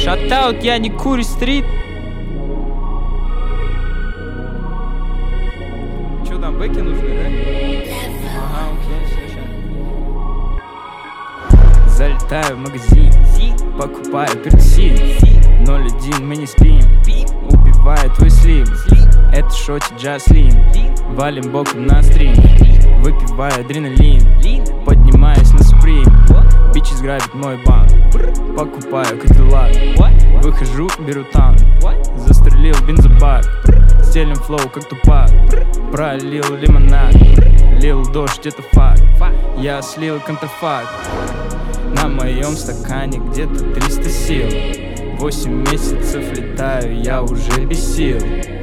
Шатаут, я не курю стрит. Чё там, бэки нужны, да? Ага, окей, сейчас. Залетаю в магазин, покупаю персин. 0-1, мы не спим, убивает твой слим. Это шоти Джаслин, валим боком на стрим. Выпиваю адреналин, поднимаюсь на Supreme. Бичес грабит мой банк, покупаю Кадиллак. Выхожу, беру танк, застрелил бензобак. Стелим флоу, как Тупак, пролил лимонад. Лил дождь, это факт, я слил контрафакт. На моем стакане где-то 300 сил. 8 месяцев летаю, я уже без сил.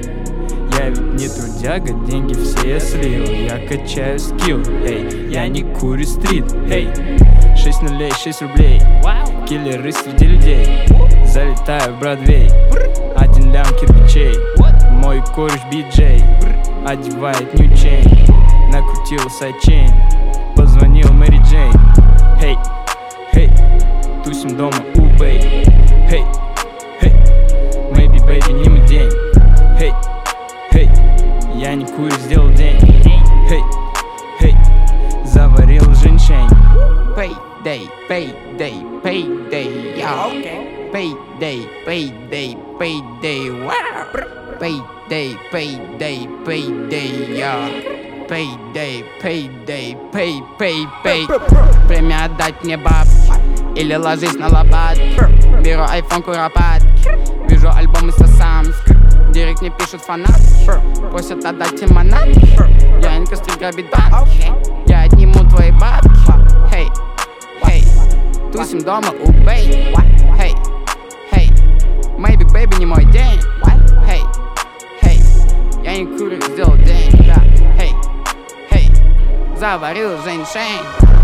Я ведь не трудяга, деньги все я слил. Я качаю скилл, эй, я не курю стрит, эй. 6 нулей, 6 рублей, киллеры среди людей. Залетаю в Бродвей, 1 лям кирпичей. Мой кореш биджей одевает New Chain. Накрутил сайдчейн, позвонил Мэри Джейн. Хей, хей, тусим дома у Бэй. Хей, хей, maybe baby не мой день. Хей, хей, я не курю, сделал день. Хей, хей, заварил женщин. Payday, payday, payday, yeah. Payday, payday, payday, wow. Payday, payday, payday, yeah. Payday, payday, pay. Время отдать мне бабки или ложись на лопат. Беру айфон, куропат. Вижу альбомы со сам. Директ мне пишут фанат. Просят отдать им манат. Янька стрит грабит банк. Я отниму твои бабки. Хей, хей, тусим дома у Бэй. Хей, хей, maybe baby не мой день. Хей, хей, я не курю, сделал день. Хей, хей, заварил женщин.